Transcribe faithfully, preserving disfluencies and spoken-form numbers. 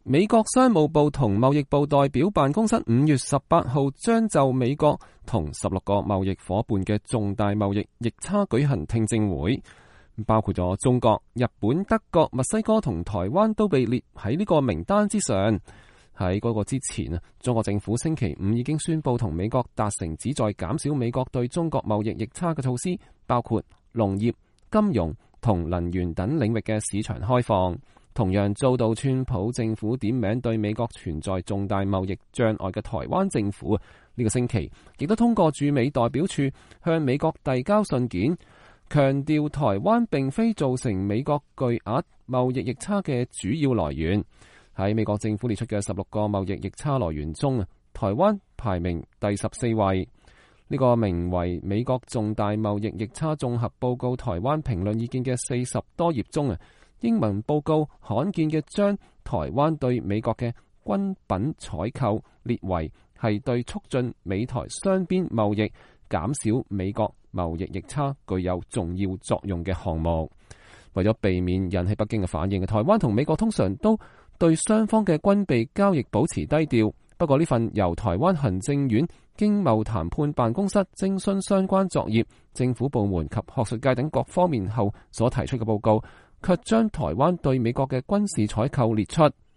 美國商務部同貿易部代表辦公室五月十八號將就美國同十六個貿易夥伴嘅重大貿易逆差舉行聽證會，包括咗中國、日本、德國、墨西哥同台灣都被列喺呢個名單之上。喺嗰個之前啊，中國政府星期五已經宣布同美國達成旨在減少美國對中國貿易逆差嘅措施，包括農業、金融同能源等領域嘅市場開放。同樣遭到川普政府點名對美國存在重大貿易障礙嘅台灣政府，呢、這個星期亦都通過駐美代表處向美國遞交信件，強調台灣並非造成美國巨額貿易逆差嘅主要來源。喺美國政府列出嘅十六個貿易逆差來源中，台灣排名第十四位。呢、這個名為《美國重大貿易逆差綜合報告》台灣評論意見嘅四十多頁中啊，英文報告罕見嘅將台灣對美國嘅軍品採購列為係對促進美台雙邊貿易、減少美國貿易逆差具有重要作用嘅項目。為咗避免引起北京嘅反應，台灣同美國通常都對雙方嘅軍備交易保持低調。不過呢份由台灣行政院經貿談判辦公室徵詢相關作業、政府部門及學術界等各方面後所提出嘅報告，卻將台灣對美國嘅軍事採購列出。